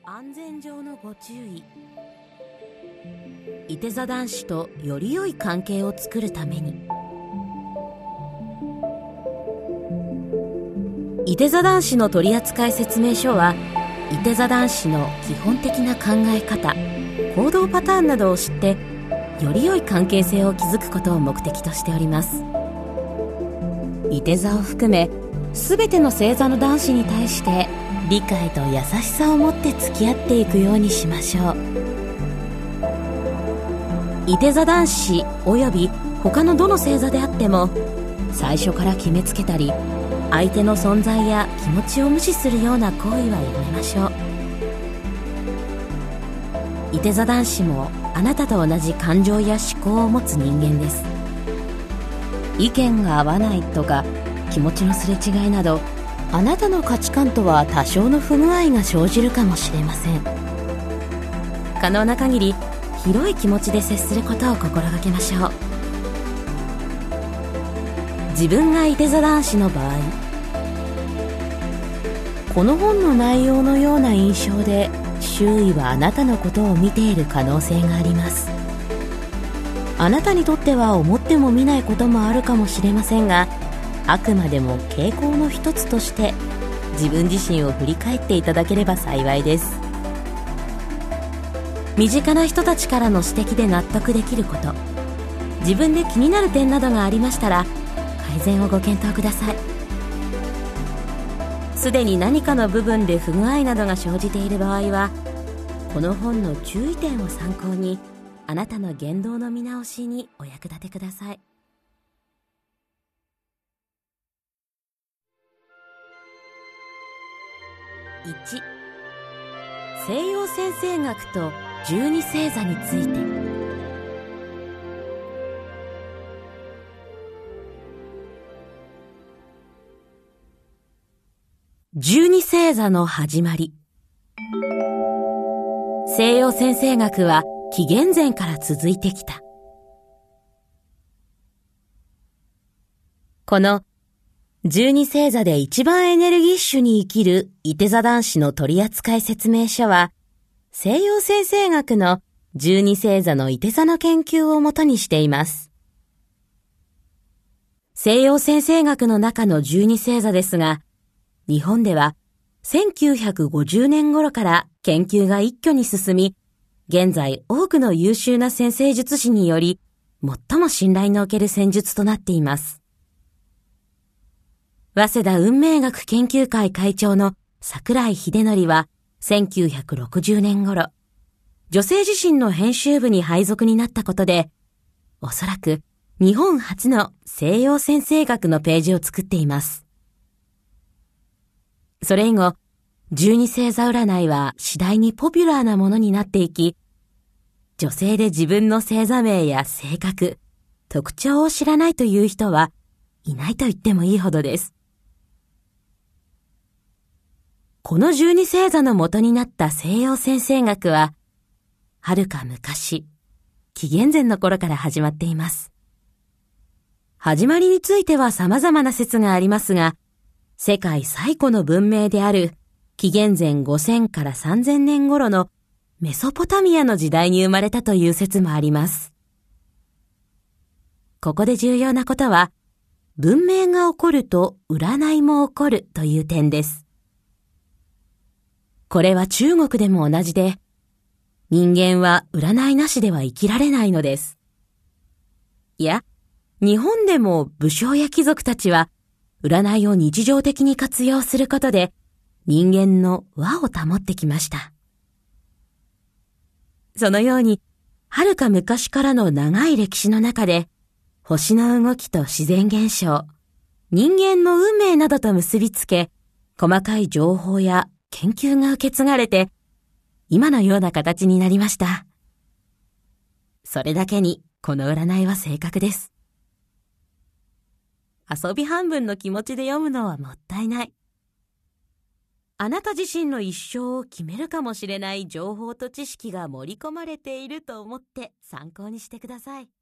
安全上のご注意。いて座男子とより良い関係を作るために。いて座男子の取扱説明書はいて座男子の基本的な考え方、行動パターンなどを知ってより良い関係性を築くことを目的としております。いて座を含め全ての星座の男子に対して理解と優しさを持って付き合っていくようにしましょう。いて座男子および他のどの星座であっても最初から決めつけたり相手の存在や気持ちを無視するような行為はやめましょう。いて座男子もあなたと同じ感情や思考を持つ人間です。意見が合わないとか気持ちのすれ違いなどあなたの価値観とは多少の不具合が生じるかもしれません。可能な限り広い気持ちで接することを心がけましょう。自分がいて座男子の場合、この本の内容のような印象で周囲はあなたのことを見ている可能性があります。あなたにとっては思っても見ないこともあるかもしれませんが、あくまでも傾向の一つとして自分自身を振り返っていただければ幸いです。身近な人たちからの指摘で納得できること、自分で気になる点などがありましたら改善をご検討ください。すでに何かの部分で不具合などが生じている場合はこの本の注意点を参考にあなたの言動の見直しにお役立てください。1、西洋占星学と12星座について。12星座の始まり。西洋占星学は紀元前から続いてきた。この12星座で一番エネルギッシュに生きるいて座男子の取扱説明書は、西洋占星学の12星座のいて座の研究をもとにしています。西洋占星学の中の12星座ですが、日本では1950年頃から研究が一挙に進み、現在多くの優秀な占星術師により最も信頼のおける戦術となっています。早稲田運命学研究会会長の櫻井秀則は1960年頃、女性自身の編集部に配属になったことで、おそらく日本初の西洋占星学のページを作っています。それ以後、12星座占いは次第にポピュラーなものになっていき、女性で自分の星座名や性格、特徴を知らないという人はいないと言ってもいいほどです。この12星座の元になった西洋占星学は、はるか昔、紀元前の頃から始まっています。始まりについては様々な説がありますが、世界最古の文明である紀元前5000から3000年頃のメソポタミアの時代に生まれたという説もあります。ここで重要なことは、文明が起こると占いも起こるという点です。これは中国でも同じで、人間は占いなしでは生きられないのです。いや、日本でも武将や貴族たちは、占いを日常的に活用することで、人間の和を保ってきました。そのように、はるか昔からの長い歴史の中で、星の動きと自然現象、人間の運命などと結びつけ、細かい情報や研究が受け継がれて、今のような形になりました。それだけに、この占いは正確です。遊び半分の気持ちで読むのはもったいない。あなた自身の一生を決めるかもしれない情報と知識が盛り込まれていると思って参考にしてください。